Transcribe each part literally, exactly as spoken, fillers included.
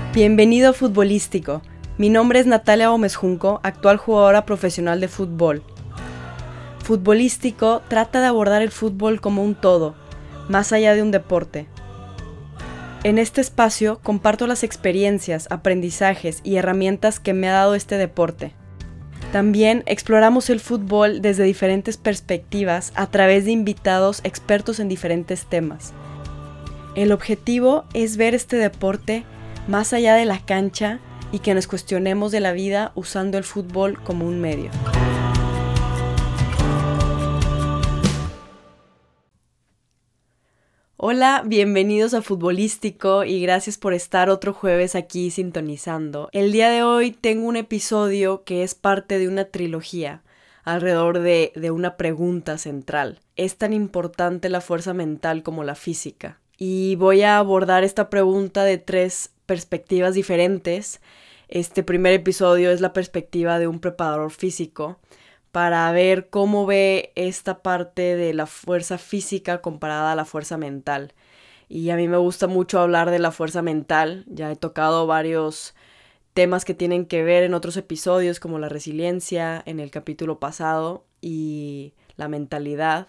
Bienvenido a Futbolístico. Mi nombre es Natalia Gómez Junco, actual jugadora profesional de fútbol. Futbolístico trata de abordar el fútbol como un todo, más allá de un deporte. En este espacio comparto las experiencias, aprendizajes y herramientas que me ha dado este deporte. También exploramos el fútbol desde diferentes perspectivas a través de invitados expertos en diferentes temas. El objetivo es ver este deporte más allá de la cancha y que nos cuestionemos de la vida usando el fútbol como un medio. Hola, bienvenidos a Futbolístico y gracias por estar otro jueves aquí sintonizando. El día de hoy tengo un episodio que es parte de una trilogía alrededor de, de una pregunta central. ¿Es tan importante la fuerza mental como la física? Y voy a abordar esta pregunta de tres perspectivas diferentes. Este primer episodio es la perspectiva de un preparador físico para ver cómo ve esta parte de la fuerza física comparada a la fuerza mental. Y a mí me gusta mucho hablar de la fuerza mental. Ya he tocado varios temas que tienen que ver en otros episodios, como la resiliencia en el capítulo pasado y la mentalidad.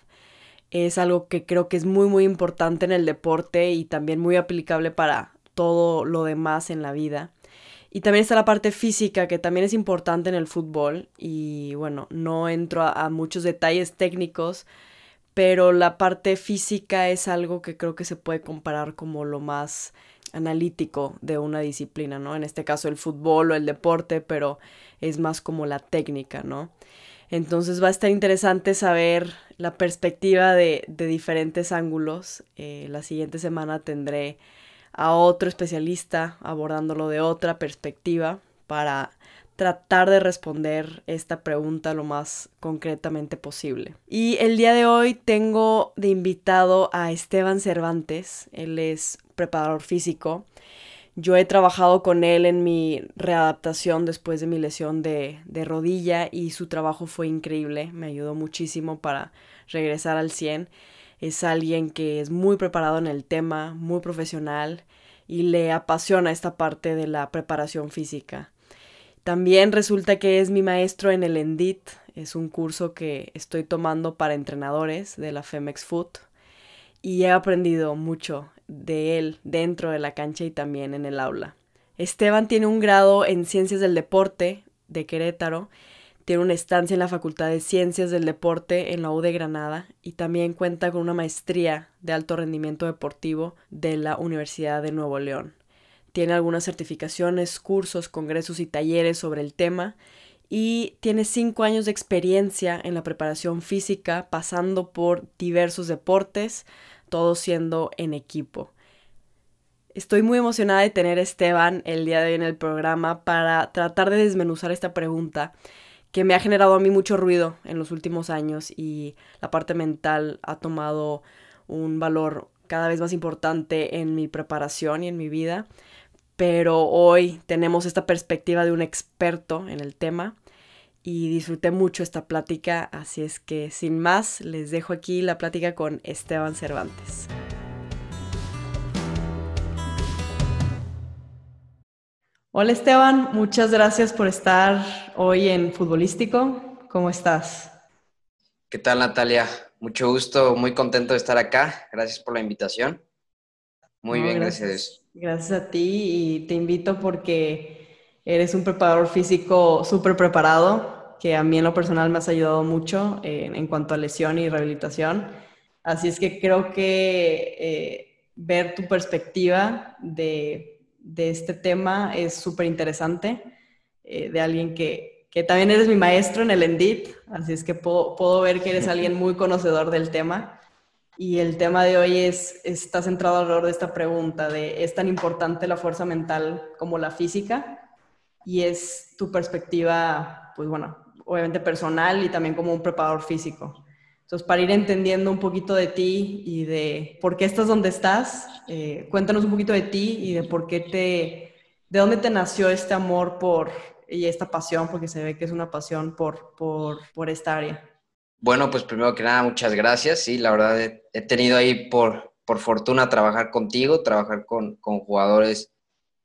Es algo que creo que es muy muy importante en el deporte y también muy aplicable para todo lo demás en la vida. Y también está la parte física, que también es importante en el fútbol. Y bueno, no entro a, a muchos detalles técnicos, pero la parte física es algo que creo que se puede comparar como lo más analítico de una disciplina, ¿no? En este caso el fútbol o el deporte, pero es más como la técnica, ¿no? Entonces va a estar interesante saber la perspectiva de, de diferentes ángulos. Eh, la siguiente semana tendré a otro especialista abordándolo de otra perspectiva para tratar de responder esta pregunta lo más concretamente posible. Y el día de hoy tengo de invitado a Esteban Cervantes. Él es preparador físico. Yo he trabajado con él en mi readaptación después de mi lesión de, de rodilla y su trabajo fue increíble. Me ayudó muchísimo para regresar al cien. Es alguien que es muy preparado en el tema, muy profesional y le apasiona esta parte de la preparación física. También resulta que es mi maestro en el ENDIT. Es un curso que estoy tomando para entrenadores de la Femex Foot y he aprendido mucho de él dentro de la cancha y también en el aula. Esteban tiene un grado en Ciencias del Deporte de Querétaro, tiene una estancia en la Facultad de Ciencias del Deporte en la U de Granada y también cuenta con una maestría de alto rendimiento deportivo de la Universidad de Nuevo León. Tiene algunas certificaciones, cursos, congresos y talleres sobre el tema y tiene cinco años de experiencia en la preparación física, pasando por diversos deportes, todo siendo en equipo. Estoy muy emocionada de tener a Esteban el día de hoy en el programa para tratar de desmenuzar esta pregunta que me ha generado a mí mucho ruido en los últimos años y la parte mental ha tomado un valor cada vez más importante en mi preparación y en mi vida. Pero hoy tenemos esta perspectiva de un experto en el tema y disfruté mucho esta plática, así es que sin más les dejo aquí la plática con Esteban Cervantes. Hola Esteban, muchas gracias por estar hoy en Futbolístico. ¿Cómo estás? ¿Qué tal, Natalia? Mucho gusto, muy contento de estar acá. Gracias por la invitación. Muy No, bien, gracias a gracias. Dios. Gracias a ti y te invito porque eres un preparador físico súper preparado, que a mí en lo personal me has ayudado mucho eh, en cuanto a lesión y rehabilitación. Así es que creo que eh, ver tu perspectiva de, de este tema es súper interesante, eh, de alguien que, que también eres mi maestro en el ENDIT, así es que puedo, puedo ver que eres alguien muy conocedor del tema. Y el tema de hoy es, está centrado alrededor de esta pregunta de ¿es tan importante la fuerza mental como la física? Y es tu perspectiva, pues bueno, obviamente personal y también como un preparador físico. Entonces, para ir entendiendo un poquito de ti y de por qué estás donde estás, eh, cuéntanos un poquito de ti y de por qué te, de dónde te nació este amor por, y esta pasión, porque se ve que es una pasión por, por, por esta área. Bueno, pues primero que nada, muchas gracias. Sí, la verdad he, he tenido ahí por, por fortuna trabajar contigo, trabajar con, con jugadores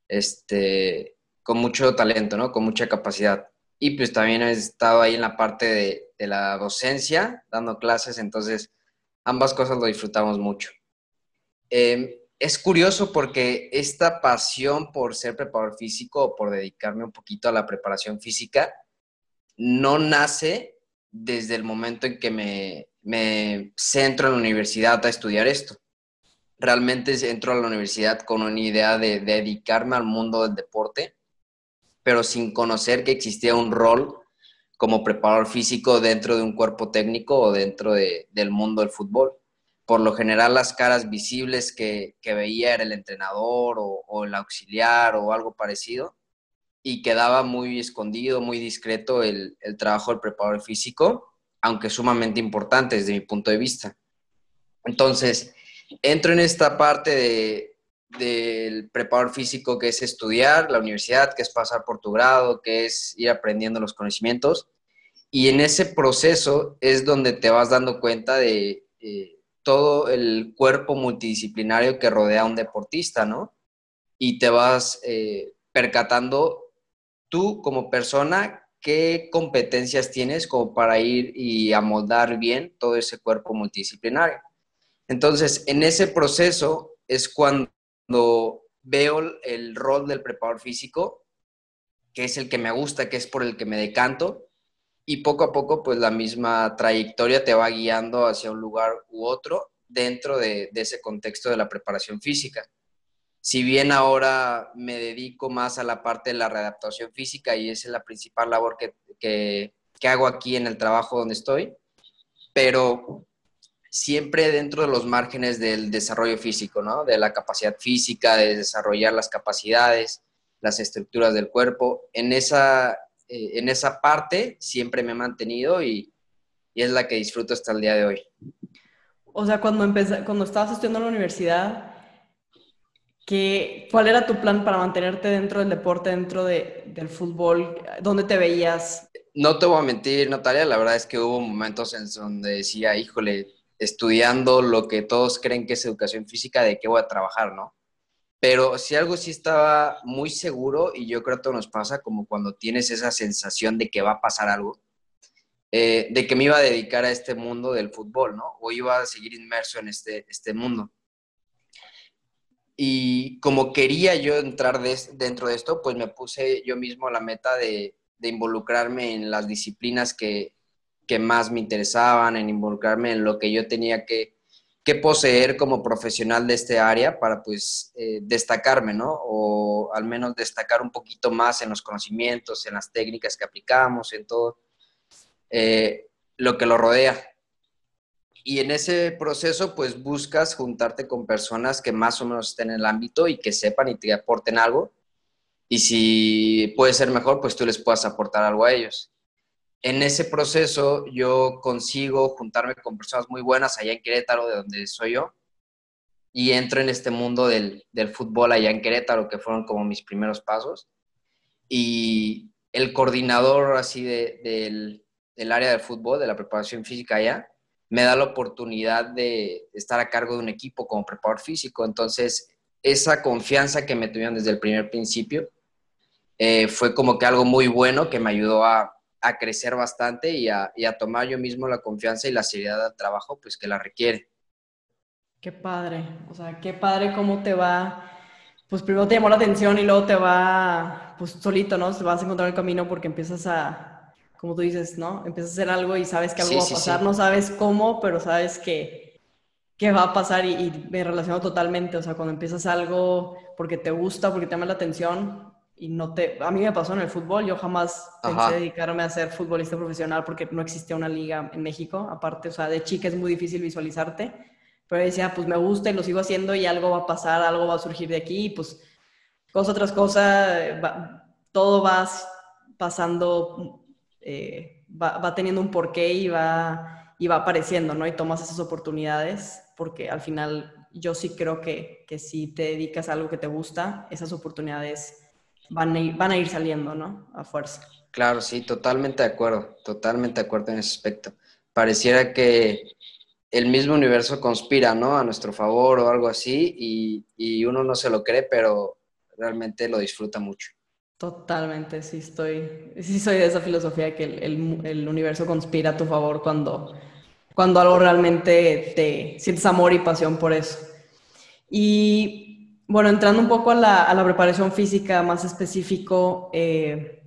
este, con mucho talento, ¿no? Con mucha capacidad. Y pues también he estado ahí en la parte de, de la docencia, dando clases, entonces ambas cosas lo disfrutamos mucho. Eh, es curioso porque esta pasión por ser preparador físico o por dedicarme un poquito a la preparación física no nace desde el momento en que me, me centro en la universidad a estudiar esto. Realmente entro a la universidad con una idea de, de dedicarme al mundo del deporte, pero sin conocer que existía un rol como preparador físico dentro de un cuerpo técnico o dentro de, del mundo del fútbol. Por lo general, las caras visibles que, que veía era el entrenador o, o el auxiliar o algo parecido, y quedaba muy escondido, muy discreto el, el trabajo del preparador físico, aunque sumamente importante desde mi punto de vista. Entonces, entro en esta parte de, del preparador físico, que es estudiar la universidad, que es pasar por tu grado, que es ir aprendiendo los conocimientos, y en ese proceso es donde te vas dando cuenta de eh, todo el cuerpo multidisciplinario que rodea a un deportista, ¿no? Y te vas eh, percatando tú como persona qué competencias tienes como para ir y amoldar bien todo ese cuerpo multidisciplinario. Entonces, en ese proceso es cuando veo el rol del preparador físico, que es el que me gusta, que es por el que me decanto, y poco a poco, pues la misma trayectoria te va guiando hacia un lugar u otro dentro de, de ese contexto de la preparación física. Si bien ahora me dedico más a la parte de la readaptación física y esa es la principal labor que, que, que hago aquí en el trabajo donde estoy, pero siempre dentro de los márgenes del desarrollo físico, ¿no? De la capacidad física, de desarrollar las capacidades, las estructuras del cuerpo. En esa, eh, en esa parte siempre me he mantenido y, y es la que disfruto hasta el día de hoy. O sea, cuando empecé, cuando estabas estudiando en la universidad, ¿qué, cuál era tu plan para mantenerte dentro del deporte, dentro de, del fútbol? ¿Dónde te veías? No te voy a mentir, Natalia, la verdad es que hubo momentos en donde decía, híjole, estudiando lo que todos creen que es educación física, ¿de qué voy a trabajar, no? Pero si algo sí estaba muy seguro, y yo creo que nos pasa como cuando tienes esa sensación de que va a pasar algo, eh, de que me iba a dedicar a este mundo del fútbol, ¿no? O iba a seguir inmerso en este, este mundo. Y como quería yo entrar de, dentro de esto, pues me puse yo mismo la meta de, de involucrarme en las disciplinas que, que más me interesaban, en involucrarme en lo que yo tenía que, que poseer como profesional de este área para pues eh, destacarme, ¿no? O al menos destacar un poquito más en los conocimientos, en las técnicas que aplicamos, en todo eh, lo que lo rodea. Y en ese proceso, pues buscas juntarte con personas que más o menos estén en el ámbito y que sepan y te aporten algo. Y si puede ser mejor, pues tú les puedas aportar algo a ellos. En ese proceso yo consigo juntarme con personas muy buenas allá en Querétaro, de donde soy yo, y entro en este mundo del, del fútbol allá en Querétaro, que fueron como mis primeros pasos. Y el coordinador así de, del, del área del fútbol, de la preparación física allá, me da la oportunidad de estar a cargo de un equipo como preparador físico. Entonces, esa confianza que me tuvieron desde el primer principio eh, fue como que algo muy bueno que me ayudó a, a crecer bastante y a, y a tomar yo mismo la confianza y la seriedad del trabajo pues que la requiere. Qué padre, o sea, qué padre cómo te va, pues primero te llamó la atención y luego te va, pues solito, ¿no? Te vas a encontrar el camino porque empiezas a, como tú dices, ¿no? Empiezas a hacer algo y sabes que algo Sí, va a sí, pasar, sí. no sabes cómo, pero sabes que, que va a pasar y, y me relaciono totalmente, o sea, cuando empiezas algo porque te gusta, porque te llama la atención y no te, a mí me pasó en el fútbol, yo jamás pensé Ajá. dedicarme a ser futbolista profesional porque no existía una liga en México, aparte, o sea, de chica es muy difícil visualizarte. Pero decía, pues me gusta y lo sigo haciendo y algo va a pasar, algo va a surgir de aquí y pues cosa tras cosa, eh, va, todo va pasando, eh, va, va, teniendo un porqué y va, y va apareciendo, ¿no? Y tomas esas oportunidades porque al final yo sí creo que, que si te dedicas a algo que te gusta, esas oportunidades van a ir, van a ir saliendo, ¿no? A fuerza. Claro, sí, totalmente de acuerdo, totalmente de acuerdo en ese aspecto. Pareciera que el mismo universo conspira, ¿no? A nuestro favor o algo así, y, y uno no se lo cree, pero realmente lo disfruta mucho. Totalmente, sí estoy, sí soy de esa filosofía que el, el- el universo conspira a tu favor cuando, cuando algo realmente te sientes amor y pasión por eso. Y bueno, entrando un poco a la, a la preparación física más específico, eh,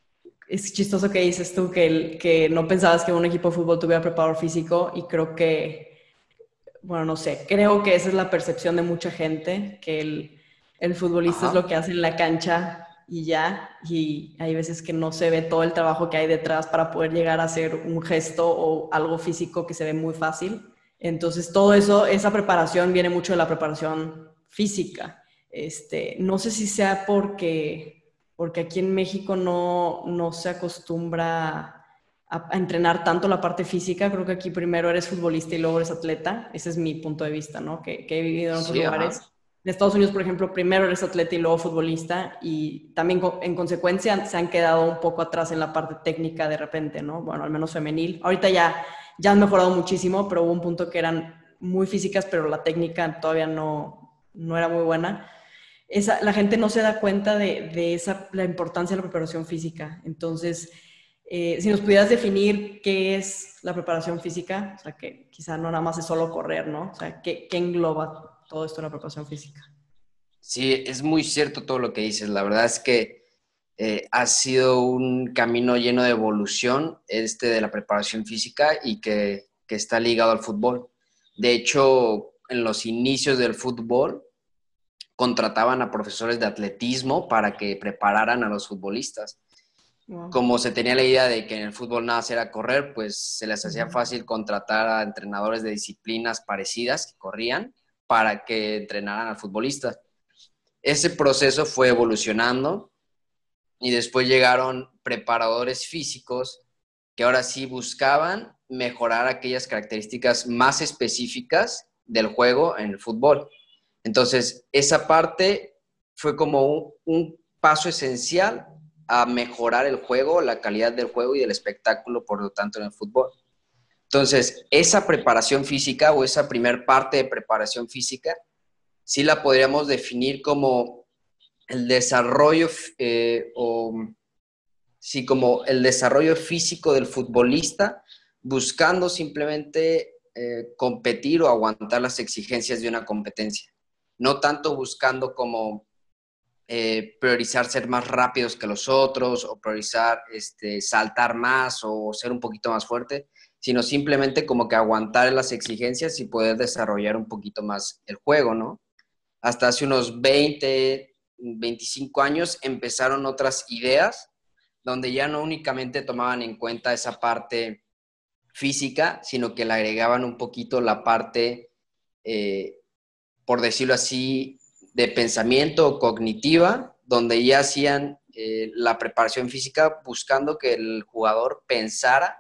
es chistoso que dices tú que, el- que no pensabas que un equipo de fútbol tuviera preparador físico y creo que, bueno, no sé, creo que esa es la percepción de mucha gente, que el, el futbolista es lo Ajá. que hace en la cancha y ya, y hay veces que no se ve todo el trabajo que hay detrás para poder llegar a hacer un gesto o algo físico que se ve muy fácil. Entonces, todo eso, esa preparación viene mucho de la preparación física. Este, no sé si sea porque, porque aquí en México no, no se acostumbra a, a entrenar tanto la parte física. Creo que aquí primero eres futbolista y luego eres atleta. Ese es mi punto de vista, ¿no? Que, que he vivido en otros Sí, lugares. ajá. En Estados Unidos, por ejemplo, primero eres atleta y luego futbolista y también en consecuencia se han quedado un poco atrás en la parte técnica de repente, ¿no? Bueno, al menos femenil. Ahorita ya, ya han mejorado muchísimo, pero hubo un punto que eran muy físicas, pero la técnica todavía no, no era muy buena. Esa, la gente no se da cuenta de, de esa, la importancia de la preparación física. Entonces, eh, si nos pudieras definir qué es la preparación física, o sea, que quizá no nada más es solo correr, ¿no? O sea, ¿qué, qué engloba todo esto en la preparación física? Sí, es muy cierto todo lo que dices. La verdad es que eh, ha sido un camino lleno de evolución este de la preparación física y que, que está ligado al fútbol. De hecho, en los inicios del fútbol, contrataban a profesores de atletismo para que prepararan a los futbolistas. Wow. Como se tenía la idea de que en el fútbol nada era correr, pues se les hacía Uh-huh. fácil contratar a entrenadores de disciplinas parecidas que corrían para que entrenaran al futbolista. Ese proceso fue evolucionando y después llegaron preparadores físicos que ahora sí buscaban mejorar aquellas características más específicas del juego en el fútbol. Entonces, esa parte fue como un, un paso esencial a mejorar el juego, la calidad del juego y del espectáculo, por lo tanto, en el fútbol. Entonces, esa preparación física o esa primer parte de preparación física, sí la podríamos definir como el desarrollo eh, o sí, como el desarrollo físico del futbolista, buscando simplemente eh, competir o aguantar las exigencias de una competencia. No tanto buscando como eh, priorizar ser más rápidos que los otros o priorizar este, saltar más o ser un poquito más fuerte, sino simplemente como que aguantar las exigencias y poder desarrollar un poquito más el juego, ¿no? Hasta hace unos veinte, veinticinco años empezaron otras ideas donde ya no únicamente tomaban en cuenta esa parte física, sino que le agregaban un poquito la parte, eh, por decirlo así, de pensamiento o cognitiva, donde ya hacían eh, la preparación física buscando que el jugador pensara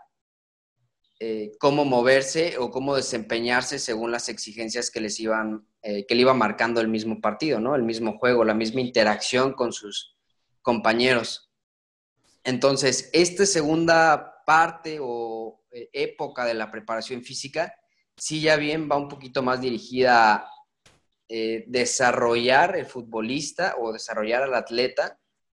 eh, cómo moverse o cómo desempeñarse según las exigencias que les iban, eh, que le iba marcando el mismo partido, ¿no? El mismo juego, la misma interacción con sus compañeros. Entonces, esta segunda parte o eh, época de la preparación física, sí ya bien va un poquito más dirigida a eh, desarrollar el futbolista o desarrollar al atleta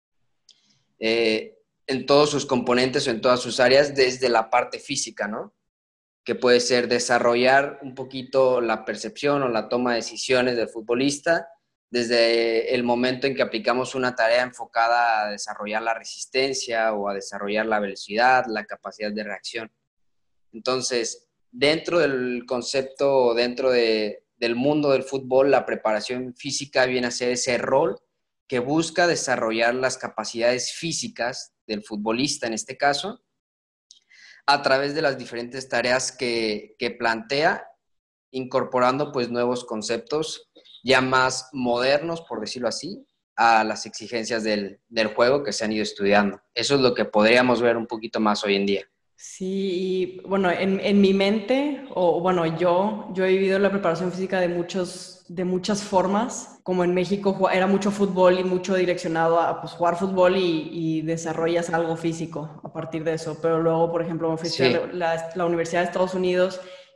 eh, en todos sus componentes o en todas sus áreas desde la parte física, ¿no? Que puede ser desarrollar un poquito la percepción o la toma de decisiones del futbolista desde el momento en que aplicamos una tarea enfocada a desarrollar la resistencia o a desarrollar la velocidad, la capacidad de reacción. Entonces, dentro del concepto, dentro de, del mundo del fútbol, la preparación física viene a ser ese rol que busca desarrollar las capacidades físicas del futbolista en este caso, a través de las diferentes tareas que, que plantea, incorporando pues nuevos conceptos ya más modernos, por decirlo así, a las exigencias del, del juego que se han ido estudiando. Eso es lo que podríamos ver un poquito más hoy en día. Sí, y bueno, en, en mi mente, o bueno, yo, yo he vivido la preparación física de muchos, de muchas formas. Como en México ju- era mucho fútbol y mucho direccionado a pues, jugar fútbol y, y desarrollas algo físico a partir de eso. Pero luego, por ejemplo, me fui a estudiar Sí, la, la Universidad de Estados Unidos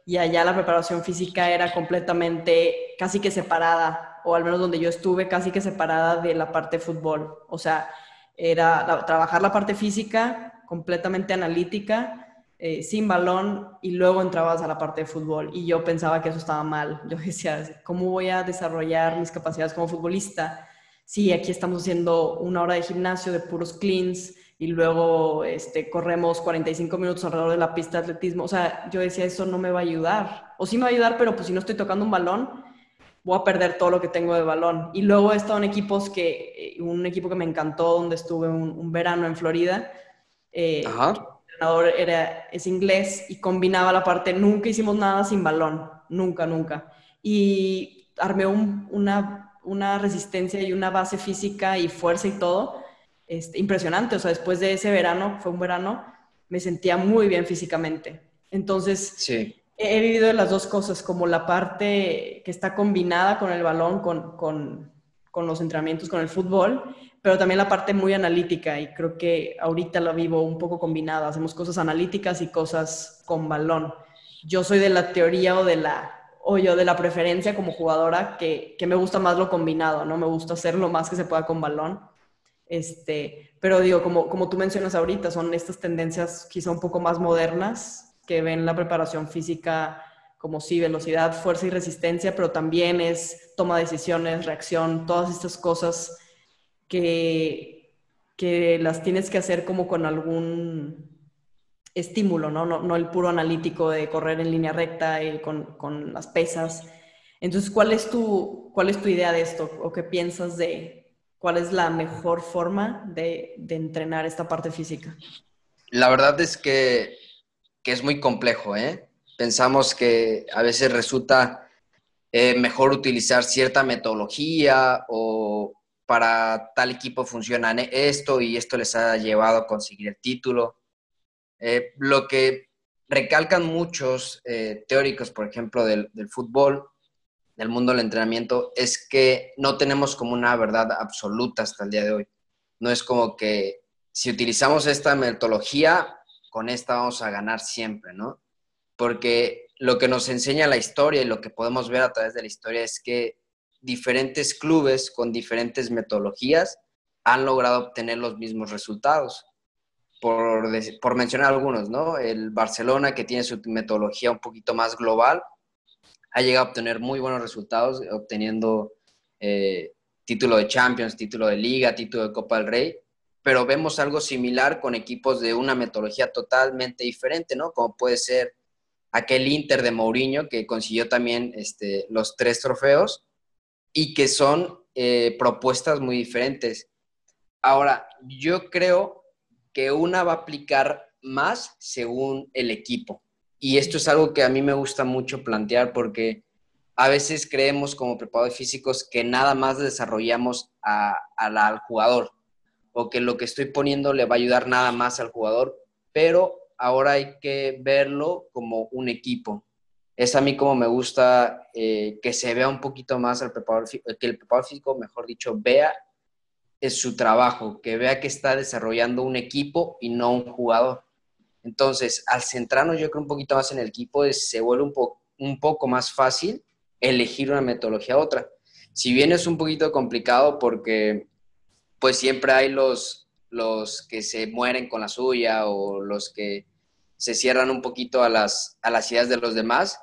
y allá la preparación física era completamente casi que separada, o al menos donde yo estuve, casi que separada de la parte de fútbol. O sea, era la, trabajar la parte física completamente analítica, eh, sin balón, y luego entrabas a la parte de fútbol. Y yo pensaba que eso estaba mal. Yo decía, ¿cómo voy a desarrollar mis capacidades como futbolista? Sí, aquí estamos haciendo una hora de gimnasio de puros cleans y luego este, corremos cuarenta y cinco minutos alrededor de la pista de atletismo. O sea, yo decía, eso no me va a ayudar. O sí me va a ayudar, pero pues si no estoy tocando un balón, voy a perder todo lo que tengo de balón. Y luego he estado en equipos que, un equipo que me encantó, donde estuve un, un verano en Florida, eh, que el Ajá. entrenador era, es inglés y combinaba la parte, nunca hicimos nada sin balón, nunca, nunca. Y armé un, una, una resistencia y una base física y fuerza y todo, este, impresionante. O sea, después de ese verano, fue un verano, me sentía muy bien físicamente. Entonces, Sí. he vivido de las dos cosas, como la parte que está combinada con el balón, con, con, con los entrenamientos, con el fútbol, pero también la parte muy analítica, y creo que ahorita la vivo un poco combinada. Hacemos cosas analíticas y cosas con balón. Yo soy de la teoría o de la, o yo de la preferencia como jugadora que, que me gusta más lo combinado, ¿no? Me gusta hacer lo más que se pueda con balón. Este, pero digo, como, como tú mencionas ahorita, son estas tendencias quizá un poco más modernas que ven la preparación física como sí, velocidad, fuerza y resistencia, pero también es toma de decisiones, reacción, todas estas cosas que, que las tienes que hacer como con algún estímulo, ¿no? No, no el puro analítico de correr en línea recta y con, con las pesas. Entonces, ¿cuál es, tu, ¿cuál es tu idea de esto? ¿O qué piensas de cuál es la mejor forma de, de entrenar esta parte física? La verdad es que, que es muy complejo, ¿eh? Pensamos que a veces resulta eh, mejor utilizar cierta metodología o para tal equipo funciona esto y esto les ha llevado a conseguir el título. Eh, lo que recalcan muchos eh, teóricos, por ejemplo, del, del fútbol, del mundo del entrenamiento, es que no tenemos como una verdad absoluta hasta el día de hoy. No es como que si utilizamos esta metodología, con esta vamos a ganar siempre, ¿no? Porque lo que nos enseña la historia y lo que podemos ver a través de la historia es que diferentes clubes con diferentes metodologías han logrado obtener los mismos resultados. Por, por mencionar algunos, ¿no? El Barcelona, que tiene su metodología un poquito más global, ha llegado a obtener muy buenos resultados, obteniendo eh, título de Champions, título de Liga, título de Copa del Rey, pero vemos algo similar con equipos de una metodología totalmente diferente, ¿no? Como puede ser aquel Inter de Mourinho, que consiguió también este, los tres trofeos y que son eh, propuestas muy diferentes. Ahora, yo creo que una va a aplicar más según el equipo. Y esto es algo que a mí me gusta mucho plantear porque a veces creemos como preparadores físicos que nada más desarrollamos a, a la, al jugador o que lo que estoy poniendo le va a ayudar nada más al jugador, pero ahora hay que verlo como un equipo. Es a mí como me gusta eh, que se vea un poquito más al preparador, que el preparador físico, mejor dicho, vea es su trabajo, que vea que está desarrollando un equipo y no un jugador. Entonces, al centrarnos yo creo un poquito más en el equipo, es, se vuelve un, po un poco más fácil elegir una metodología a otra. Si bien es un poquito complicado porque pues siempre hay los, los que se mueren con la suya o los que se cierran un poquito a las, a las ideas de los demás,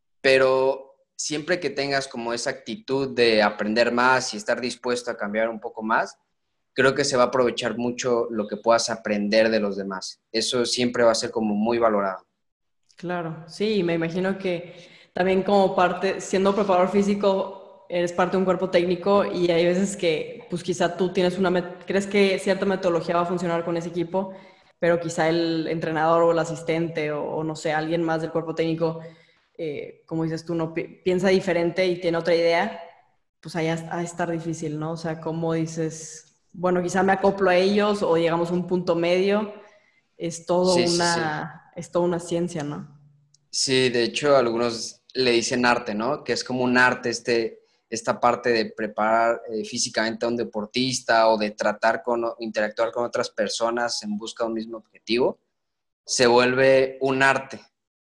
pero siempre que tengas como esa actitud de aprender más y estar dispuesto a cambiar un poco más, creo que se va a aprovechar mucho lo que puedas aprender de los demás. Eso siempre va a ser como muy valorado. Claro, sí, me imagino que también como parte, siendo preparador físico, eres parte de un cuerpo técnico y hay veces que, pues quizá tú tienes una, met- crees que cierta metodología va a funcionar con ese equipo, pero quizá el entrenador o el asistente o, o no sé, alguien más del cuerpo técnico, eh, como dices tú, no pi- piensa diferente y tiene otra idea, pues ahí ha a estar difícil, ¿no? O sea, como dices, bueno, quizá me acoplo a ellos o llegamos a un punto medio, es todo Sí, sí, sí. una, es toda una ciencia, ¿no? Sí, de hecho, algunos le dicen arte, ¿no? Que es como un arte este, esta parte de preparar eh, físicamente a un deportista o de tratar con, interactuar con otras personas en busca de un mismo objetivo, se vuelve un arte.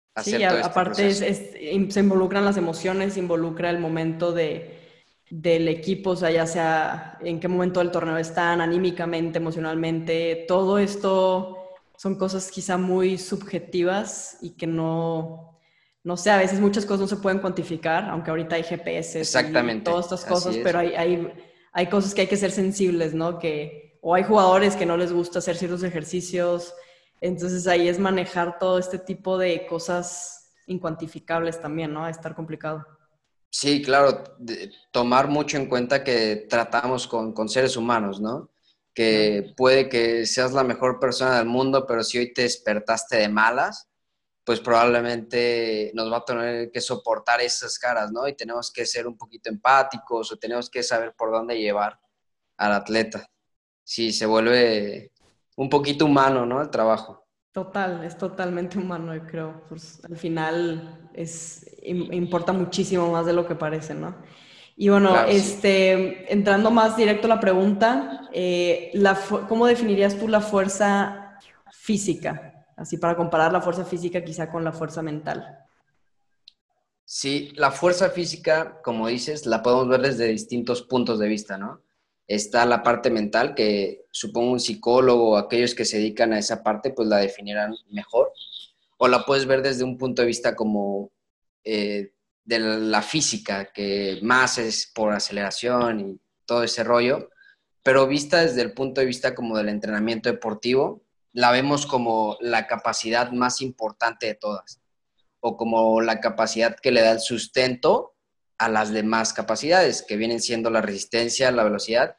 Sí, hacer a- todo este aparte es, proceso. es- in- se involucran las emociones, se involucra el momento de, del equipo, o sea, ya sea en qué momento del torneo están, anímicamente, emocionalmente, todo esto son cosas quizá muy subjetivas y que no, no sé, a veces muchas cosas no se pueden cuantificar, aunque ahorita hay G P S y todas Exactamente, estas así cosas, pero es. hay, hay, hay cosas que hay que ser sensibles, ¿no? Que, o hay jugadores que no les gusta hacer ciertos ejercicios, entonces ahí es manejar todo este tipo de cosas incuantificables también, ¿no? A estar complicado. Sí, claro, de- tomar mucho en cuenta que tratamos con, con seres humanos, ¿no? Claro. Que puede que seas la mejor persona del mundo, pero si hoy te despertaste de malas, pues probablemente nos va a tener que soportar esas caras, ¿no? Y tenemos que ser un poquito empáticos o tenemos que saber por dónde llevar al atleta. Sí, se vuelve un poquito humano, ¿no? El trabajo. Total, es totalmente humano, yo creo. Pues al final es, im- importa muchísimo más de lo que parece, ¿no? Y bueno, Claro, sí. este, entrando más directo a la pregunta, eh, la fu- ¿cómo definirías tú la fuerza física? Así para comparar la fuerza física quizá con la fuerza mental. Sí, la fuerza física, como dices, la podemos ver desde distintos puntos de vista, ¿no? Está la parte mental, que supongo un psicólogo o aquellos que se dedican a esa parte, pues la definirán mejor. O la puedes ver desde un punto de vista como eh, de la física, que más es por aceleración y todo ese rollo, pero vista desde el punto de vista como del entrenamiento deportivo, la vemos como la capacidad más importante de todas o como la capacidad que le da el sustento a las demás capacidades, que vienen siendo la resistencia, la velocidad,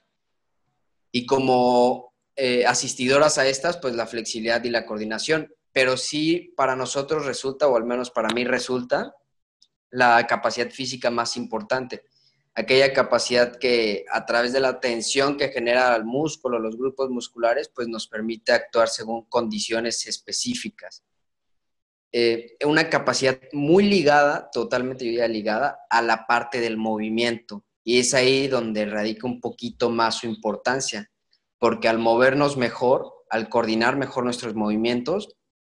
y como eh, asistidoras a estas, pues la flexibilidad y la coordinación. Pero sí para nosotros resulta, o al menos para mí resulta, la capacidad física más importante. Aquella capacidad que a través de la tensión que genera el músculo, los grupos musculares, pues nos permite actuar según condiciones específicas. Eh, una capacidad muy ligada, totalmente yo diría ligada, a la parte del movimiento. Y es ahí donde radica un poquito más su importancia, porque al movernos mejor, al coordinar mejor nuestros movimientos,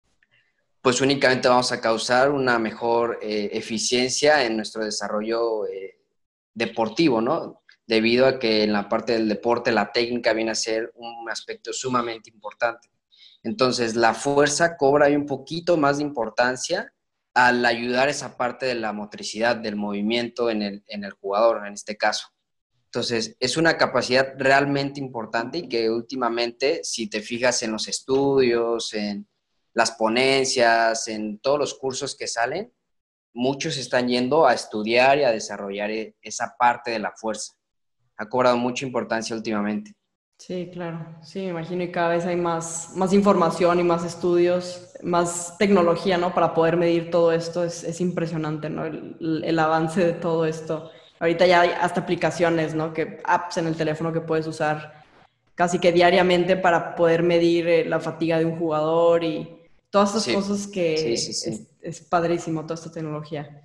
pues únicamente vamos a causar una mejor eh, eficiencia en nuestro desarrollo eh, deportivo, ¿no? Debido a que en la parte del deporte la técnica viene a ser un aspecto sumamente importante. Entonces, la fuerza cobra ahí un poquito más de importancia al ayudar esa parte de la motricidad, del movimiento en el, en el jugador, en este caso. Entonces, es una capacidad realmente importante y que últimamente, si te fijas en los estudios, en las ponencias, en todos los cursos que salen, muchos están yendo a estudiar y a desarrollar esa parte de la fuerza. Ha cobrado mucha importancia últimamente. Sí, claro. Sí, me imagino y cada vez hay más, más información y más estudios, más tecnología, ¿no? Para poder medir todo esto. Es, es impresionante, ¿no? El, el avance de todo esto. Ahorita ya hay hasta aplicaciones, ¿no? Que apps en el teléfono que puedes usar casi que diariamente para poder medir eh, la fatiga de un jugador y todas estas Sí, cosas sí, sí, que sí. es, es padrísimo, toda esta tecnología.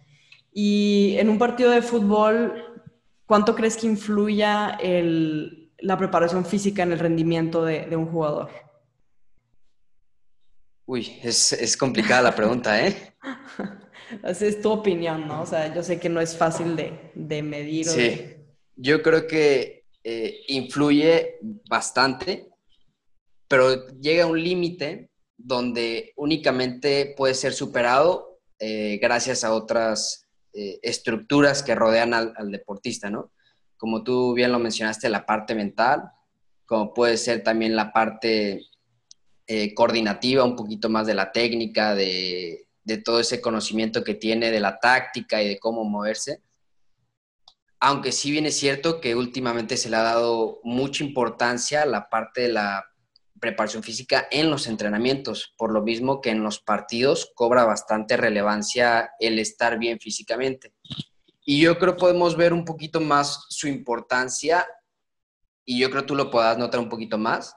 Y en un partido de fútbol, ¿cuánto crees que influya el, la preparación física en el rendimiento de, de un jugador? Uy, es, es complicada la pregunta, ¿eh? Esa es tu opinión, ¿no? O sea, yo sé que no es fácil de, de medir o Sí, de... yo creo que eh, influye bastante, pero llega a un límite donde únicamente puede ser superado eh, gracias a otras eh, estructuras que rodean al, al deportista, ¿no? Como tú bien lo mencionaste, la parte mental, como puede ser también la parte eh, coordinativa, un poquito más de la técnica, de, de todo ese conocimiento que tiene de la táctica y de cómo moverse. Aunque sí bien es cierto que últimamente se le ha dado mucha importancia a la parte de la preparación física en los entrenamientos, por lo mismo que en los partidos cobra bastante relevancia el estar bien físicamente. Y yo creo que podemos ver un poquito más su importancia, y yo creo que tú lo puedas notar un poquito más,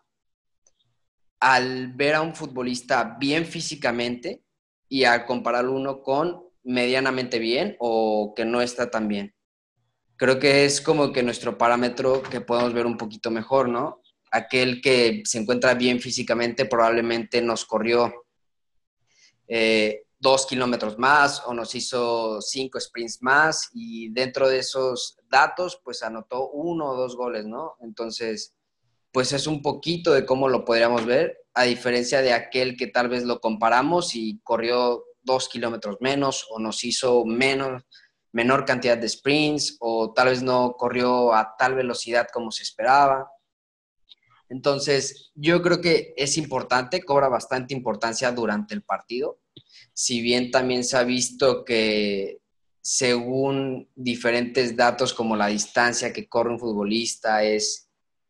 al ver a un futbolista bien físicamente y al compararlo uno con medianamente bien o que no está tan bien. Creo que es como que nuestro parámetro que podemos ver un poquito mejor, ¿no? Aquel que se encuentra bien físicamente probablemente nos corrió eh, dos kilómetros más o nos hizo cinco sprints más y dentro de esos datos pues anotó uno o dos goles, ¿no? Entonces, pues es un poquito de cómo lo podríamos ver, a diferencia de aquel que tal vez lo comparamos y corrió dos kilómetros menos o nos hizo menos, menor cantidad de sprints o tal vez no corrió a tal velocidad como se esperaba. Entonces, yo creo que es importante, cobra bastante importancia durante el partido, si bien también se ha visto que según diferentes datos como la distancia que corre un futbolista es,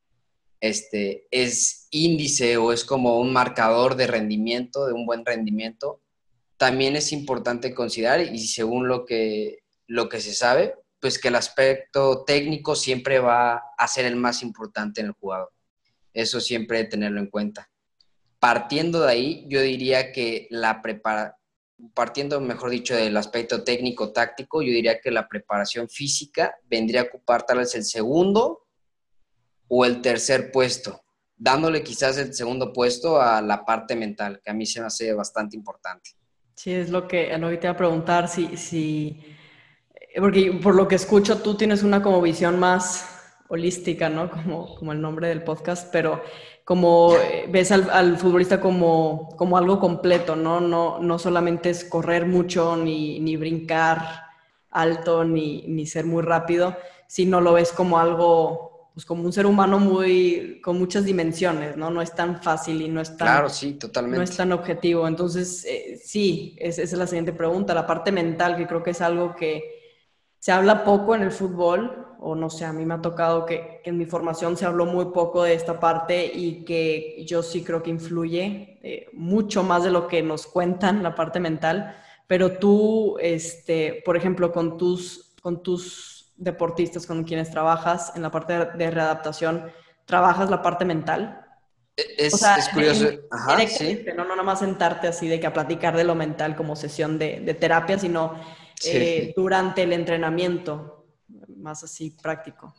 este, es índice o es como un marcador de rendimiento, de un buen rendimiento, también es importante considerar y según lo que, lo que se sabe, pues que el aspecto técnico siempre va a ser el más importante en el jugador. Eso siempre hay que tenerlo en cuenta. Partiendo de ahí, yo diría que la prepara, partiendo, mejor dicho, del aspecto técnico-táctico, yo diría que la preparación física vendría a ocupar tal vez el segundo o el tercer puesto, dándole quizás el segundo puesto a la parte mental, que a mí se me hace bastante importante. Sí, es lo que, lo que te iba a preguntar, si, si, porque por lo que escucho tú tienes una como visión más holística, ¿no? Como, como el nombre del podcast, pero como eh, ves al, al futbolista como, como algo completo, ¿no? No, no solamente es correr mucho, ni, ni brincar alto, ni, ni ser muy rápido, sino lo ves como algo, pues como un ser humano muy, con muchas dimensiones, ¿no? No es tan fácil y no es tan Claro, sí, no es totalmente. tan objetivo. Entonces, eh, sí, es, esa es la siguiente pregunta. La parte mental, que creo que es algo que se habla poco en el fútbol, o no sé, a mí me ha tocado que, que en mi formación se habló muy poco de esta parte y que yo sí creo que influye eh, mucho más de lo que nos cuentan, la parte mental. Pero tú, este, por ejemplo, con tus, con tus deportistas con quienes trabajas en la parte de, de readaptación, ¿trabajas la parte mental? O Es, sea, es de- curioso, en- ajá, sí, directamente, ¿no? No nomás sentarte así de que a platicar de lo mental como sesión de, de terapia, sino eh, sí. durante el entrenamiento, más así práctico.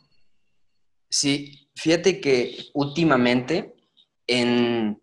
Sí, fíjate que últimamente en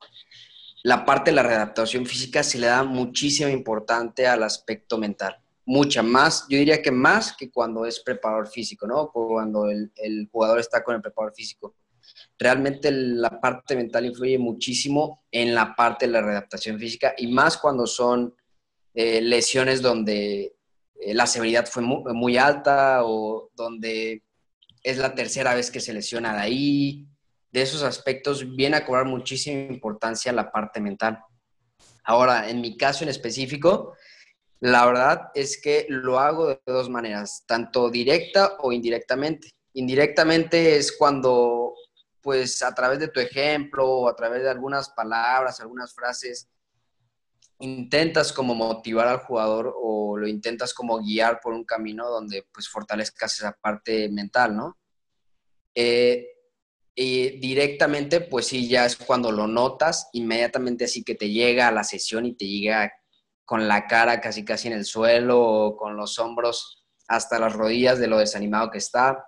la parte de la readaptación física se le da muchísima importancia al aspecto mental. Mucha más, yo diría que más que cuando es preparador físico, ¿no? Cuando el, el jugador está con el preparador físico. Realmente la parte mental influye muchísimo en la parte de la readaptación física y más cuando son eh, lesiones donde eh, la severidad fue muy, muy alta o donde es la tercera vez que se lesiona de ahí. De esos aspectos viene a cobrar muchísima importancia la parte mental. Ahora, en mi caso en específico, la verdad es que lo hago de dos maneras, tanto directa o indirectamente. Indirectamente es cuando, pues a través de tu ejemplo o a través de algunas palabras, algunas frases, intentas como motivar al jugador o lo intentas como guiar por un camino donde pues fortalezcas esa parte mental, ¿no? Eh, y directamente, pues sí, ya es cuando lo notas, inmediatamente así que te llega a la sesión y te llega con la cara casi casi en el suelo o con los hombros hasta las rodillas de lo desanimado que está,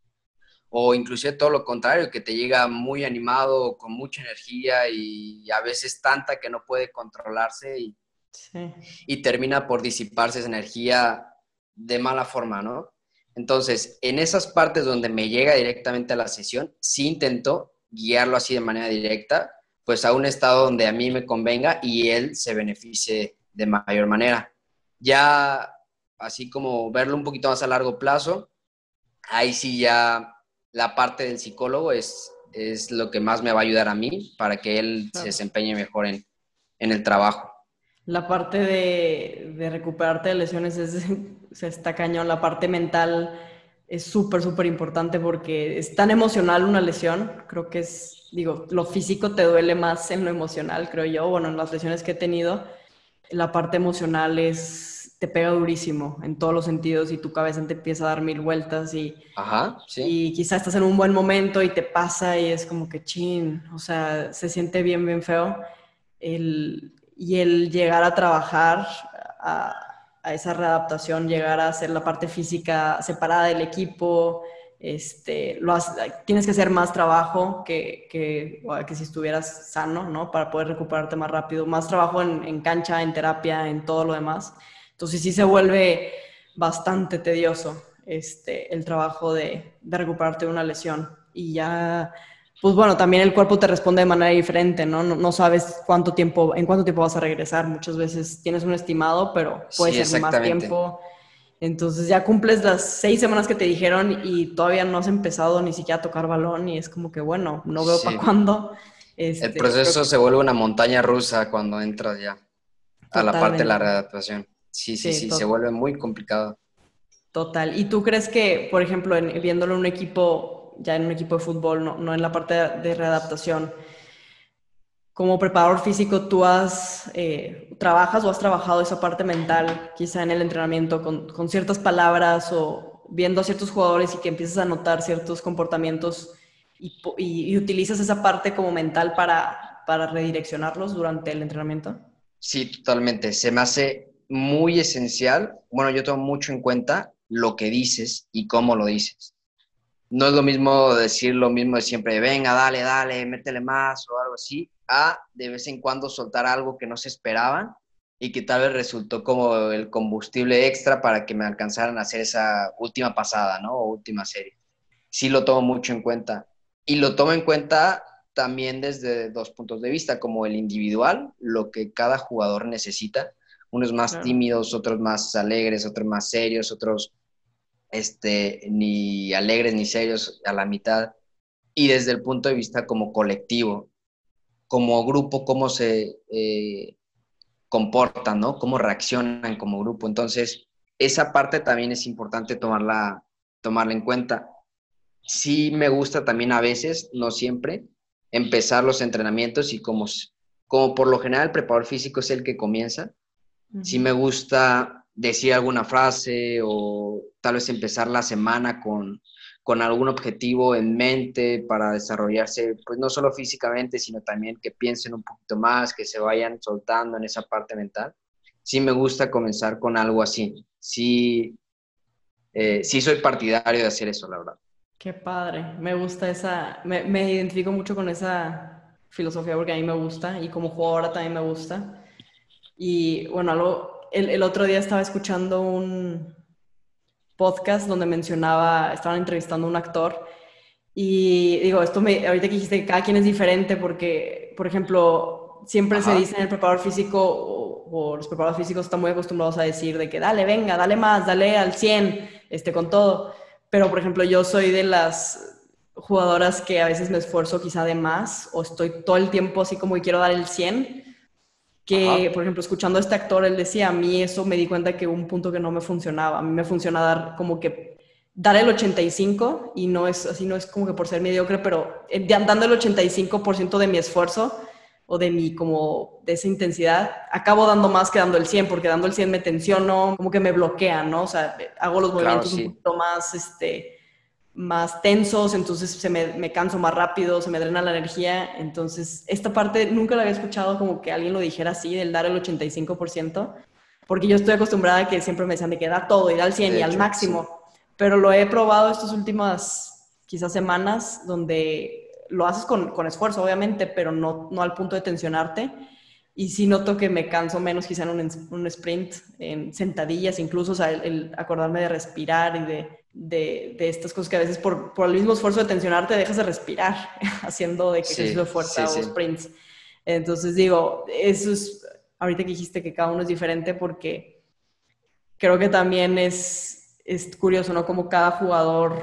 o inclusive todo lo contrario, que te llega muy animado, con mucha energía y a veces tanta que no puede controlarse y, Sí. y termina por disiparse esa energía de mala forma, ¿no? Entonces, en esas partes donde me llega directamente a la sesión, sí intento guiarlo así de manera directa, pues a un estado donde a mí me convenga y él se beneficie de mayor manera. Ya así como verlo un poquito más a largo plazo, ahí sí ya la parte del psicólogo es, es lo que más me va a ayudar a mí para que él se Claro. desempeñe mejor en, en el trabajo. La parte de, de recuperarte de lesiones es, se está cañón. La parte mental es súper, súper importante porque es tan emocional una lesión. Creo que es, digo, lo físico te duele más en lo emocional, creo yo. Bueno, en las lesiones que he tenido, la parte emocional es, te pega durísimo en todos los sentidos y tu cabeza te empieza a dar mil vueltas y, Ajá, sí. y quizás estás en un buen momento y te pasa y es como que chin, o sea, se siente bien, bien feo. El, y el llegar a trabajar a, a esa readaptación, llegar a hacer la parte física separada del equipo, este, lo has, tienes que hacer más trabajo que, que, que si estuvieras sano, ¿no? Para poder recuperarte más rápido, más trabajo en, en cancha, en terapia, en todo lo demás. Entonces sí se vuelve bastante tedioso este, el trabajo de, de recuperarte de una lesión. Y ya, pues bueno, también el cuerpo te responde de manera diferente, ¿no? No, no sabes cuánto tiempo, en cuánto tiempo vas a regresar. Muchas veces tienes un estimado, pero puede Sí, ser más exactamente. tiempo. Entonces ya cumples las seis semanas que te dijeron y todavía no has empezado ni siquiera a tocar balón y es como que, bueno, no veo para Sí. cuándo. El Este, creo proceso que se vuelve una montaña rusa cuando entras ya a la parte de la totalmente. readaptación. Sí, sí, Sí, sí, se to- vuelve muy complicado. total. ¿Y tú crees que, por ejemplo, en, viéndolo en un equipo, ya en un equipo de fútbol, no, no en la parte de, de readaptación, como preparador físico, tú has, eh, trabajas o has trabajado esa parte mental, quizá en el entrenamiento, con, con ciertas palabras o viendo a ciertos jugadores y que empiezas a notar ciertos comportamientos y, po- y- y utilizas esa parte como mental para, para redireccionarlos durante el entrenamiento? Sí, totalmente. Se me hace muy esencial. Bueno, yo tomo mucho en cuenta lo que dices y cómo lo dices. No es lo mismo decir lo mismo de siempre, venga, dale, dale, métele más o algo así, a de vez en cuando soltar algo que no se esperaban y que tal vez resultó como el combustible extra para que me alcanzaran a hacer esa última pasada, ¿no? O última serie. Sí lo tomo mucho en cuenta. Y lo tomo en cuenta también desde dos puntos de vista, como el individual, lo que cada jugador necesita. Unos más Claro. tímidos, otros más alegres, otros más serios, otros este, ni alegres ni serios a la mitad. Y desde el punto de vista como colectivo, como grupo, cómo se eh, comportan, ¿no? Cómo reaccionan como grupo. Entonces, esa parte también es importante tomarla, tomarla en cuenta. Sí me gusta también a veces, no siempre, empezar los entrenamientos y como, como por lo general el preparador físico es el que comienza, sí Ujú. me gusta decir alguna frase o tal vez empezar la semana con, con algún objetivo en mente para desarrollarse, pues no solo físicamente, sino también que piensen un poquito más, que se vayan soltando en esa parte mental. Sí me gusta comenzar con algo así. Sí, eh, sí soy partidario de hacer eso, la verdad. Qué padre, me gusta esa, me, me identifico mucho con esa filosofía porque a mí me gusta y como jugadora también me gusta. Y bueno, algo, el, el otro día estaba escuchando un podcast donde mencionaba, estaban entrevistando a un actor y digo, esto me, ahorita que dijiste que cada quien es diferente porque, por ejemplo, siempre se Ajá. dice en el preparador físico o, o los preparadores físicos están muy acostumbrados a decir de que dale, venga, dale más, dale al cien este, con todo. Pero, por ejemplo, yo soy de las jugadoras que a veces me esfuerzo quizá de más o estoy todo el tiempo así como que quiero dar el cien que, Ajá. por ejemplo, escuchando a este actor, él decía, a mí eso me di cuenta que hubo un punto que no me funcionaba. A mí me funciona dar como que dar el ochenta y cinco y no es así, no es como que por ser mediocre, pero eh, dando el ochenta y cinco por ciento de mi esfuerzo o de mi como de esa intensidad, acabo dando más que dando el cien, porque dando el cien me tensiono, como que me bloquea, ¿no? O sea, hago los Claro, movimientos un sí. poquito más, este, más tensos, entonces se me, me canso más rápido, se me drena la energía. Entonces, esta parte nunca la había escuchado como que alguien lo dijera así, del dar el ochenta y cinco por ciento, porque yo estoy acostumbrada a que siempre me decían de que da todo y da al cien y De al hecho, sí. máximo, pero lo he probado estas últimas quizás semanas donde lo haces con, con esfuerzo, obviamente, pero no, no al punto de tensionarte. Y sí noto que me canso menos quizá en un, un sprint, en sentadillas incluso, o sea, el, el acordarme de respirar y de, de, de, estas cosas que a veces por, por el mismo esfuerzo de tensionarte dejas de respirar haciendo de que ejercicio de Sí, sí, fuerza o sí. sprints. Entonces digo, eso es, ahorita que dijiste que cada uno es diferente porque creo que también es, es curioso, ¿no? Como cada jugador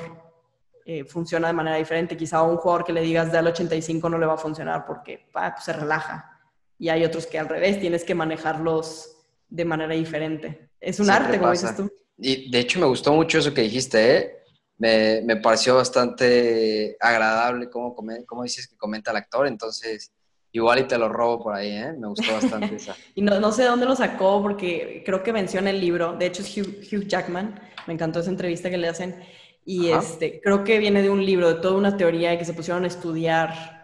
eh, funciona de manera diferente. Quizá a un jugador que le digas dale ochenta y cinco no le va a funcionar porque ah, pues se relaja. Y hay otros que al revés, tienes que manejarlos de manera diferente. Es un Siempre arte, como dices pasa. tú. Y de hecho me gustó mucho eso que dijiste, ¿eh? Me, me pareció bastante agradable cómo, come- cómo dices que comenta el actor, entonces igual y te lo robo por ahí, ¿eh? Me gustó bastante esa. Y no, no sé de dónde lo sacó porque creo que menciona el libro. De hecho es Hugh, Hugh Jackman. Me encantó esa entrevista que le hacen. Y Ajá. este, creo que viene de un libro, de toda una teoría de que se pusieron a estudiar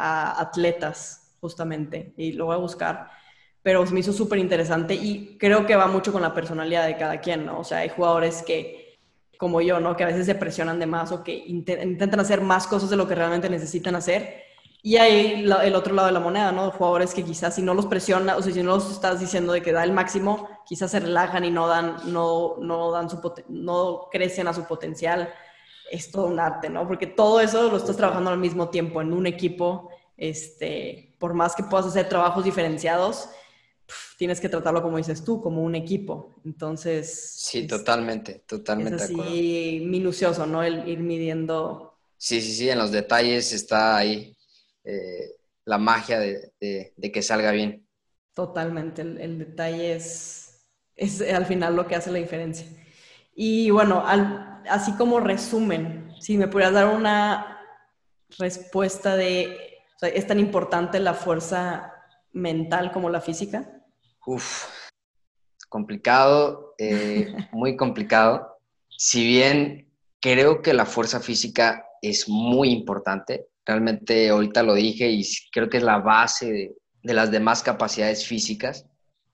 a atletas, justamente. Y lo voy a buscar. Pero se me hizo súper interesante y creo que va mucho con la personalidad de cada quien, ¿no? O sea, hay jugadores que como yo, ¿no? Que a veces se presionan de más o que int- intentan hacer más cosas de lo que realmente necesitan hacer. Y hay la, el otro lado de la moneda, ¿no? Jugadores que quizás si no los presiona, o sea, si no los estás diciendo de que da el máximo, quizás se relajan y no dan, no, no dan su poten- no crecen a su potencial. Es todo un arte, ¿no? Porque todo eso lo estás trabajando al mismo tiempo en un equipo, este, por más que puedas hacer trabajos diferenciados, pf, tienes que tratarlo como dices tú, como un equipo. Entonces, Sí, es, totalmente, es totalmente de acuerdo. así minucioso, ¿no? El ir midiendo Sí, sí, sí, en los detalles está ahí eh, la magia de, de- de que salga bien. totalmente. El, el detalle es, es al final lo que hace la diferencia. Y bueno, al- así como resumen, si me pudieras dar una respuesta de, o sea, ¿es tan importante la fuerza mental como la física? Uf, complicado, eh, muy complicado. Si bien creo que la fuerza física es muy importante, realmente ahorita lo dije y creo que es la base de, de las demás capacidades físicas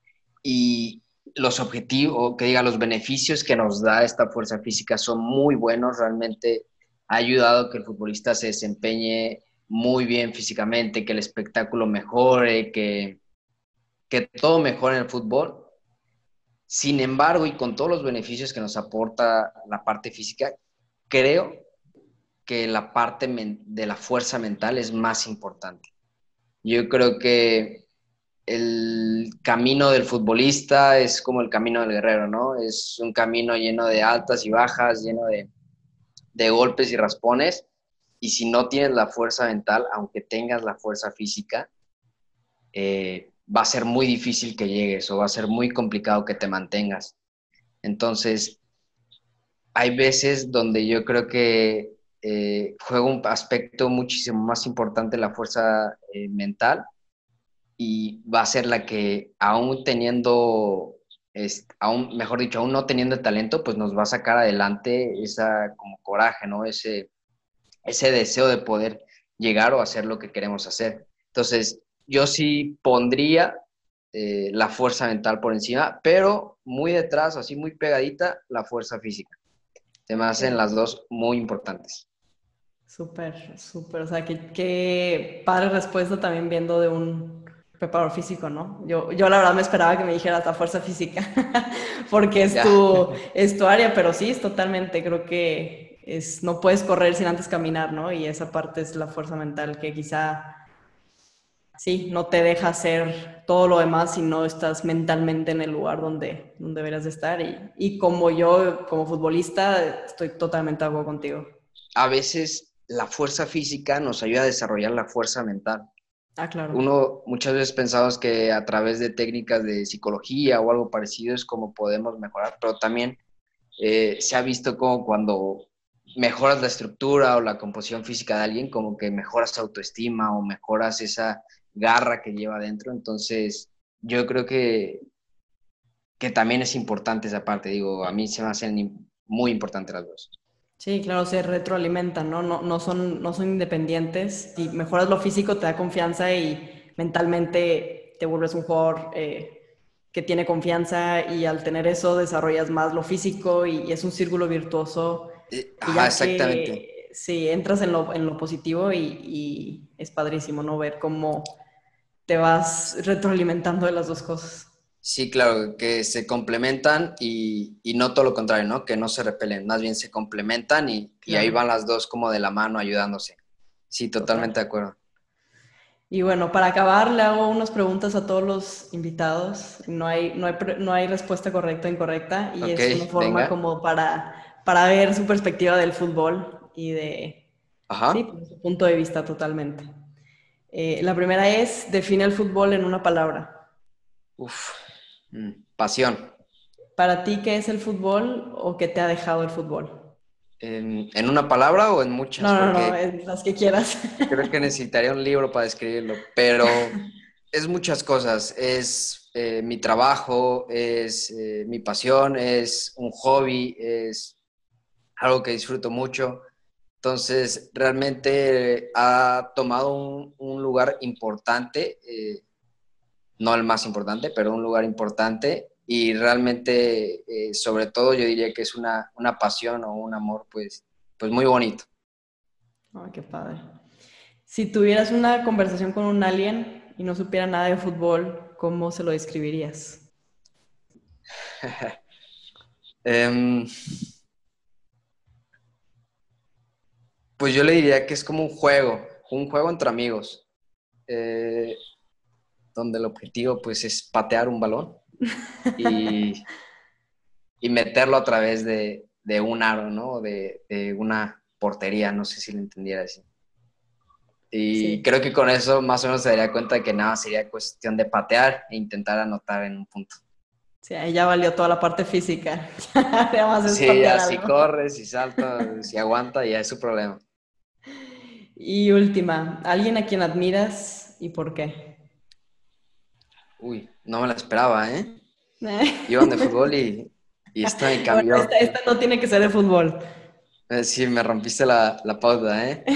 y los objetivos, que diga, los beneficios que nos da esta fuerza física son muy buenos, realmente ha ayudado a que el futbolista se desempeñe muy bien físicamente, que el espectáculo mejore, que, que todo mejore en el fútbol. Sin embargo, y con todos los beneficios que nos aporta la parte física, creo que la parte de la fuerza mental es más importante. Yo creo que el camino del futbolista es como el camino del guerrero, ¿no? Es un camino lleno de altas y bajas, lleno de, de golpes y raspones. Y si no tienes la fuerza mental, aunque tengas la fuerza física, eh, va a ser muy difícil que llegues o va a ser muy complicado que te mantengas. Entonces, hay veces donde yo creo que eh, juega un aspecto muchísimo más importante la fuerza eh, mental y va a ser la que aún teniendo, es, aún, mejor dicho, aún no teniendo el talento, pues nos va a sacar adelante esa como coraje, ¿no? Ese, ese deseo de poder llegar o hacer lo que queremos hacer. Entonces, yo sí pondría eh, la fuerza mental por encima, pero muy detrás, así muy pegadita, la fuerza física. Se me hacen Ok. las dos muy importantes. Súper, súper. O sea, qué, qué padre respuesta también viendo de un preparador físico, ¿no? Yo, yo la verdad me esperaba que me dijeras la fuerza física, porque es Ya, tu, es tu área, pero sí, es totalmente, creo que es, no puedes correr sin antes caminar, ¿no? Y esa parte es la fuerza mental que quizá, sí, no te deja hacer todo lo demás si no estás mentalmente en el lugar donde, donde deberías de estar. Y, y como yo, como futbolista, estoy totalmente de acuerdo contigo. a veces la fuerza física nos ayuda a desarrollar la fuerza mental. Ah, claro. Uno muchas veces pensamos que a través de técnicas de psicología o algo parecido es como podemos mejorar, pero también eh, se ha visto como cuando mejoras la estructura o la composición física de alguien, como que mejoras su autoestima o mejoras esa garra que lleva adentro. Entonces, yo creo que, que también es importante esa parte. Digo, a mí se me hacen muy importantes las dos. Sí, claro, se retroalimentan, ¿no? No, no son, no son independientes. Si mejoras lo físico, te da confianza y mentalmente te vuelves un jugador eh, que tiene confianza y al tener eso desarrollas más lo físico y, y es un círculo virtuoso Eh, que ajá, ya exactamente. que sí, entras en lo, en lo positivo y, y es padrísimo, ¿no? Ver cómo te vas retroalimentando de las dos cosas. Sí, claro, que se complementan y, y no todo lo contrario, ¿no? Que no se repelen, más bien se complementan y, y ahí Claro, van las dos como de la mano ayudándose. Sí, totalmente total. de acuerdo. Y bueno, para acabar, le hago unas preguntas a todos los invitados. No hay, no hay, pre- no hay respuesta correcta o incorrecta y Ok, es una forma venga. como para, para ver su perspectiva del fútbol y de, sí, Ajá. pues, su punto de vista totalmente. Eh, la primera es, define el fútbol en una palabra. Uf. Mm, pasión. Para ti, ¿qué es el fútbol o qué te ha dejado el fútbol? ¿En, en una palabra o en muchas? No, no, no, Porque es las que quieras. creo que necesitaría un libro para describirlo, pero es muchas cosas. Es eh, mi trabajo, es eh, mi pasión, es un hobby, es algo que disfruto mucho. Entonces, realmente ha tomado un, un lugar importante, eh, no el más importante, pero un lugar importante y realmente, eh, sobre todo, yo diría que es una, una pasión o un amor, pues, pues muy bonito. Ay, qué padre. Si tuvieras una conversación con un alien y no supiera nada de fútbol, ¿cómo se lo describirías? Em, pues yo le diría que es como un juego, un juego entre amigos, eh, donde el objetivo pues es patear un balón y, y meterlo a través de, de un aro, ¿no? De, de una portería, no sé si lo entendiera así. Y Sí. creo que con eso más o menos se daría cuenta de que nada, sería cuestión de patear e intentar anotar en un punto. Sí, ahí ya valió toda la parte física. Nada más es Sí, patear ya si algo. corre, si salta, si aguanta, ya es su problema. Y última, ¿alguien a quien admiras y por qué? Uy, no me la esperaba, ¿eh? Iban de fútbol y, y esto me Bueno, cambió. esta, esta no tiene que ser de fútbol. Eh, sí, me rompiste la, la pauta, ¿eh?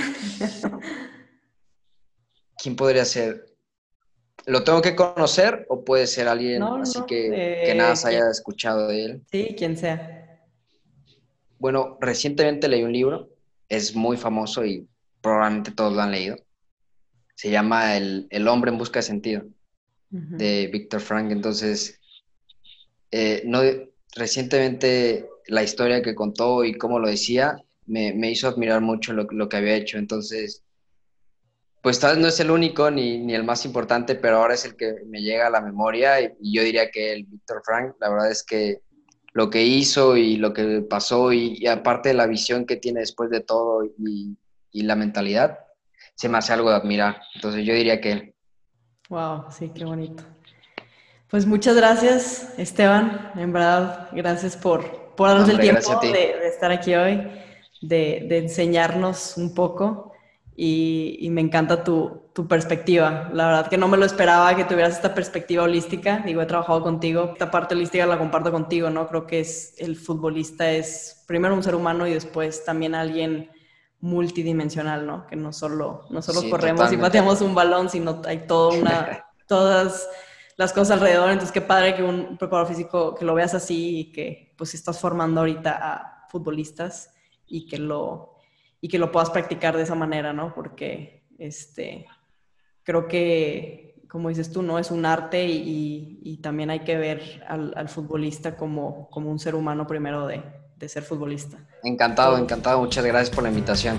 ¿Quién podría ser? ¿Lo tengo que conocer o puede ser alguien No, así no, que, que nada de se quien, haya escuchado de él? sí, quien sea. Bueno, recientemente leí un libro, es muy famoso y probablemente todos lo han leído. Se llama El, El hombre en busca de sentido, Ujú. de Viktor Frank. Entonces, eh, no, recientemente la historia que contó y cómo lo decía me, me hizo admirar mucho lo, lo que había hecho. Entonces, pues tal vez no es el único ni, ni el más importante, pero ahora es el que me llega a la memoria y, y yo diría que el Viktor Frank, la verdad es que lo que hizo y lo que pasó y, y aparte de la visión que tiene después de todo y, y la mentalidad, se me hace algo de admirar. Entonces yo diría que él. Wow, sí, qué bonito. Pues muchas gracias, Esteban. En verdad, gracias por, por No, darnos el hombre, tiempo gracias a ti. de, de estar aquí hoy, de, de enseñarnos un poco y, y me encanta tu, tu perspectiva. La verdad que no me lo esperaba que tuvieras esta perspectiva holística. Digo, he trabajado contigo. Esta parte holística la comparto contigo, ¿no? Creo que es, el futbolista es primero un ser humano y después también alguien multidimensional, ¿no? Que no solo, no solo Sí, corremos y totalmente de pateamos acuerdo. un balón, sino hay toda una, todas las cosas alrededor. Entonces, qué padre que un preparador físico, que lo veas así y que pues estás formando ahorita a futbolistas y que lo, y que lo puedas practicar de esa manera, ¿no? Porque este, creo que, como dices tú, ¿no? Es un arte y, y también hay que ver al, al futbolista como, como un ser humano primero de, de ser futbolista. Encantado, Todo. encantado. Muchas gracias por la invitación.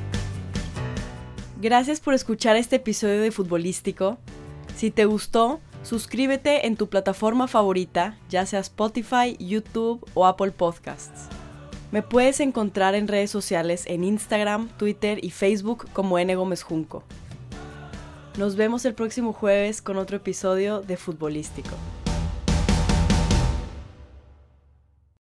Gracias por escuchar este episodio de Futbolístico. Si te gustó, suscríbete en tu plataforma favorita, ya sea Spotify, YouTube o Apple Podcasts. Me puedes encontrar en redes sociales en Instagram, Twitter y Facebook como N. Gómez Junco. Nos vemos el próximo jueves con otro episodio de Futbolístico.